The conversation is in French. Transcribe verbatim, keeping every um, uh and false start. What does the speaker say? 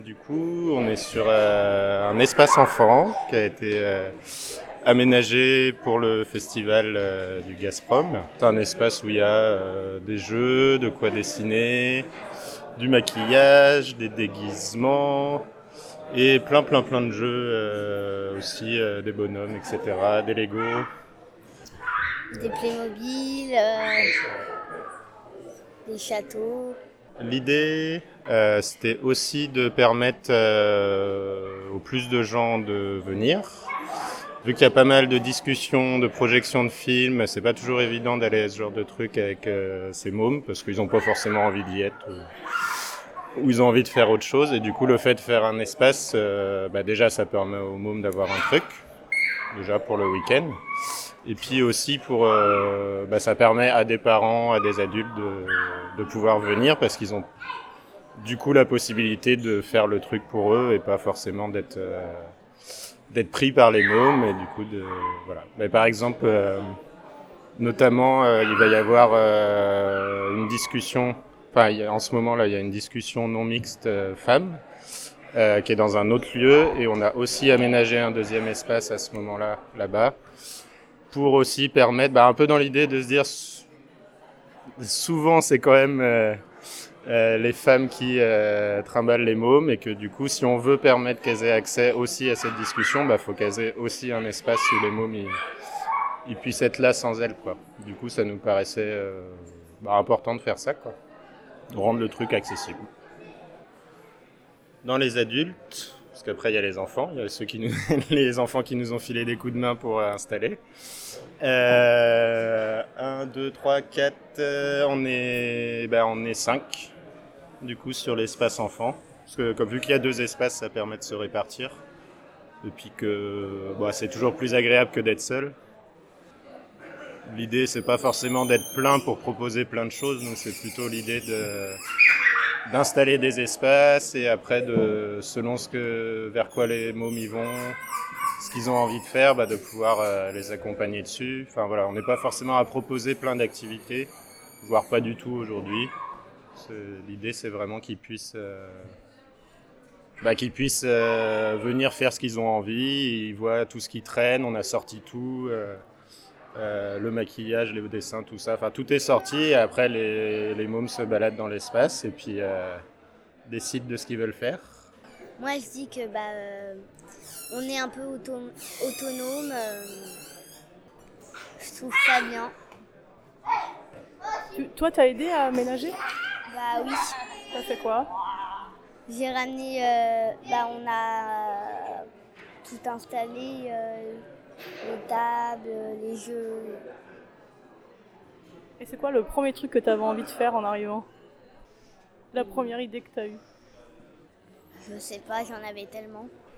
Du coup, on est sur euh, un espace enfant qui a été euh, aménagé pour le festival euh, du Gazprom. C'est un espace où il y a euh, des jeux, de quoi dessiner, du maquillage, des déguisements et plein plein plein de jeux euh, aussi, euh, des bonhommes, et cetera, des Lego. Des Playmobil, euh, des châteaux. L'idée, euh, c'était aussi de permettre euh, au plus de gens de venir. Vu qu'il y a pas mal de discussions, de projections de films, c'est pas toujours évident d'aller à ce genre de truc avec euh, ces mômes parce qu'ils n'ont pas forcément envie d'y être ou, ou ils ont envie de faire autre chose. Et du coup, le fait de faire un espace, euh, bah déjà, ça permet aux mômes d'avoir un truc, déjà pour le week-end. Et puis aussi pour, euh, bah, ça permet à des parents, à des adultes de, de pouvoir venir parce qu'ils ont du coup la possibilité de faire le truc pour eux et pas forcément d'être euh, d'être pris par les mômes et du coup de voilà. Mais par exemple, euh, notamment, euh, il va y avoir euh, une discussion. Enfin, il y a- en ce moment là, il y a une discussion non mixte euh, femmes euh, qui est dans un autre lieu et on a aussi aménagé un deuxième espace à ce moment-là là-bas pour aussi permettre, bah, un peu dans l'idée de se dire souvent c'est quand même euh, euh, les femmes qui euh, trimballent les mômes et que du coup si on veut permettre qu'elles aient accès aussi à cette discussion, bah faut qu'elles aient aussi un espace où les mômes ils, ils puissent être là sans elles quoi. Du coup ça nous paraissait euh, bah, important de faire ça quoi, de rendre le truc accessible. Dans les adultes, parce qu'après il y a les enfants, il y a ceux qui nous, les enfants qui nous ont filé des coups de main pour euh, installer. Euh, un, deux, trois, quatre, euh, on est, ben, on est cinq, du coup, sur l'espace enfant. Parce que, comme vu qu'il y a deux espaces, ça permet de se répartir. Et puis que, bon, c'est toujours plus agréable que d'être seul. L'idée, c'est pas forcément d'être plein pour proposer plein de choses. Nous, c'est plutôt l'idée de, d'installer des espaces et après, de, selon ce que, vers quoi les mômes y vont, ce qu'ils ont envie de faire, bah, de pouvoir euh, les accompagner dessus. Enfin voilà, on n'est pas forcément à proposer plein d'activités, voire pas du tout aujourd'hui. C'est, l'idée c'est vraiment qu'ils puissent, euh, bah, qu'ils puissent euh, venir faire ce qu'ils ont envie. Ils voient tout ce qui traîne, on a sorti tout, euh, euh, le maquillage, les dessins, tout ça. Enfin tout est sorti et après les, les mômes se baladent dans l'espace et puis euh, décident de ce qu'ils veulent faire. Moi, je dis que bah, euh, on est un peu auto- autonome. euh, je trouve ça bien. Tu- toi, t'as aidé à aménager? Bah oui, T'as fait quoi? j'ai ramené. euh, bah, on a tout installé, euh, les tables, les jeux. Et c'est quoi le premier truc que t'avais envie de faire en arrivant? La première idée que t'as eue? Je sais pas, j'en avais tellement.